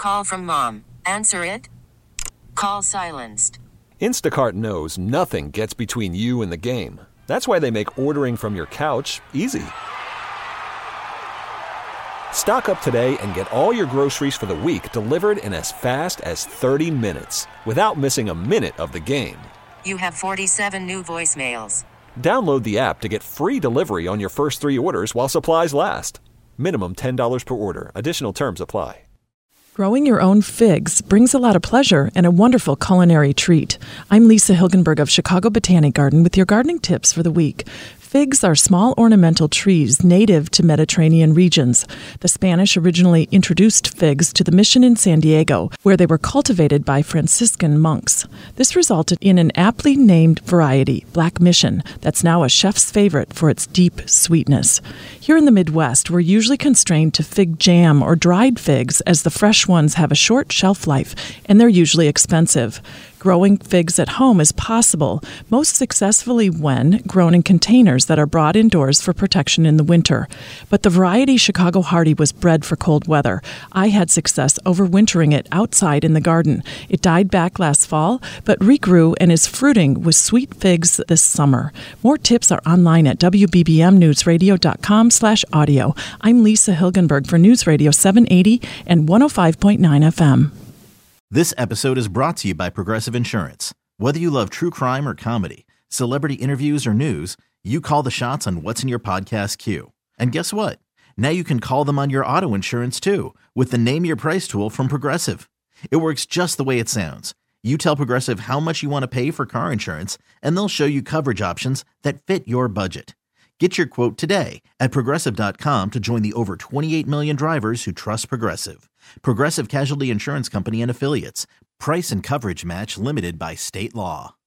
call from mom. Answer it. Call silenced. Instacart knows nothing gets between you and the game. That's why they make ordering from your couch easy. Stock up today and get all your groceries for the week delivered in as fast as 30 minutes without missing a minute of the game. You have 47 new voicemails. Download the app to get free delivery on your first 3 orders while supplies last. Minimum $10 per order. Additional terms apply. Growing your own figs brings a lot of pleasure and a wonderful culinary treat. I'm Lisa Hilgenberg of Chicago Botanic Garden with your gardening tips for the week. Figs are small ornamental trees native to Mediterranean regions. The Spanish originally introduced figs to the mission in San Diego, where they were cultivated by Franciscan monks. This resulted in an aptly named variety, Black Mission, that's now a chef's favorite for its deep sweetness. Here in the Midwest, we're usually constrained to fig jam or dried figs, as the fresh ones have a short shelf life and they're usually expensive. Growing figs at home is possible, most successfully when grown in containers that are brought indoors for protection in the winter. But the variety Chicago Hardy was bred for cold weather. I had success overwintering it outside in the garden. It died back last fall, but regrew and is fruiting with sweet figs this summer. More tips are online at wbbmnewsradio.com/audio. I'm Lisa Hilgenberg for News Radio 780 and 105.9 FM. This episode is brought to you by Progressive Insurance. Whether you love true crime or comedy, celebrity interviews or news, you call the shots on what's in your podcast queue. And guess what? Now you can call them on your auto insurance too, with the Name Your Price tool from Progressive. It works just the way it sounds. You tell Progressive how much you want to pay for car insurance, and they'll show you coverage options that fit your budget. Get your quote today at Progressive.com to join the over 28 million drivers who trust Progressive. Progressive Casualty Insurance Company and Affiliates. Price and coverage match limited by state law.